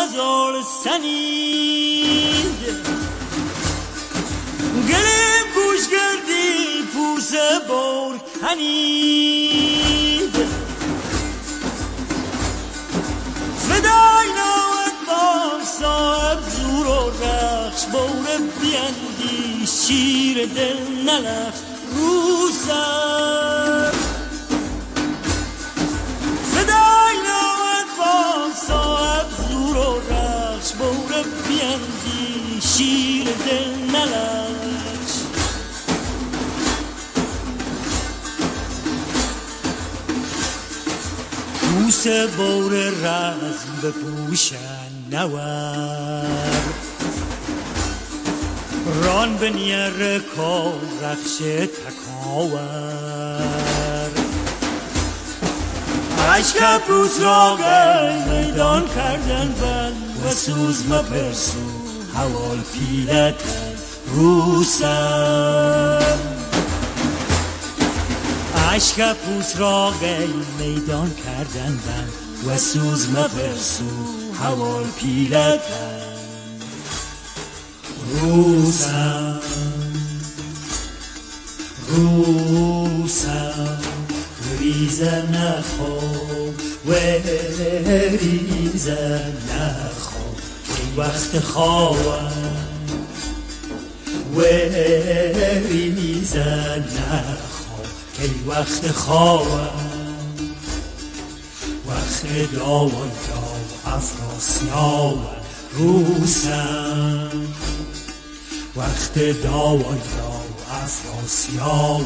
غزال سنید گلیم گوش کردی پوس بور کنید فدای نامت با صاحب زور و رخش بور بیندی شیر دل نلخش رو سر فدای نامت با صاحب زور و رخش بور بیندی شیر دل نلخش پوس بور رزم بپوشن نور ران به نیر کار رخش تکاور عشق پوس را میدان کردن بل و سوز مپرسو حوال پیلتن رو سر عشق پوس را میدان کردن بل و سوز مپرسو حوال پیلتن روسم روسم ریزه نخو و ریزه نخو ای وقت خوابم و ریزه نخو ای وقت خوابم وقت داوان داو افراسیاب روسم وقت داوان داو افراسیاب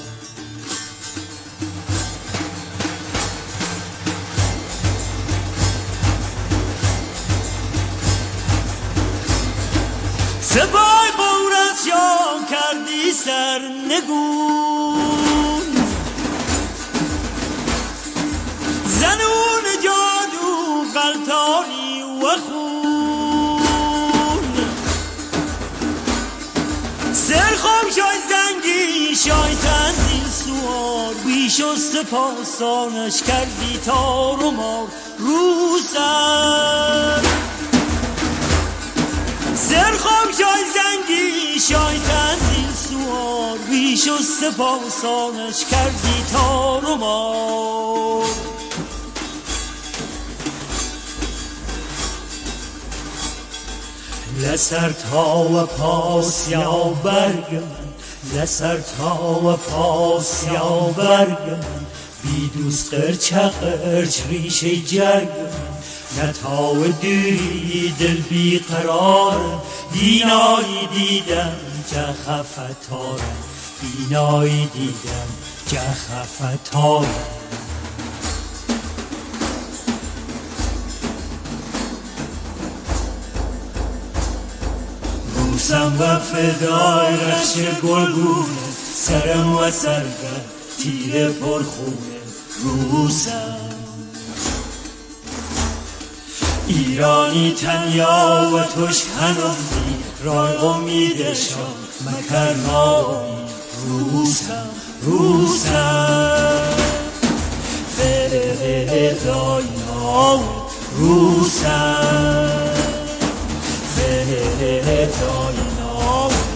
سپای بورت شام کردی سرنگون زنون جادو غلطانی و خون سرخم شای زنگی شای تنزیل سوار بیش و سپاسانش کردی تار و مار رو سر سرخم شای زنگی شای تنزیل سوار بیش و سپاسانش کردی تار و مار لسر تا و پاس یا برگ من لسر تا و پاس یا برگ من بی دوست قرچ قرچ ریشه جرگ من نتا و دوری دل بی قرار بینایی دیدم جه خفتارم بینایی دیدم جه خفتارم روسم و فدای رخش گلگونه سرم و سرگر تیر پرخونه روسم ایرانی تنیا و توش هنوزی رای امیدشان مکرنایی روسم روسم فدای نام روسم فدای نام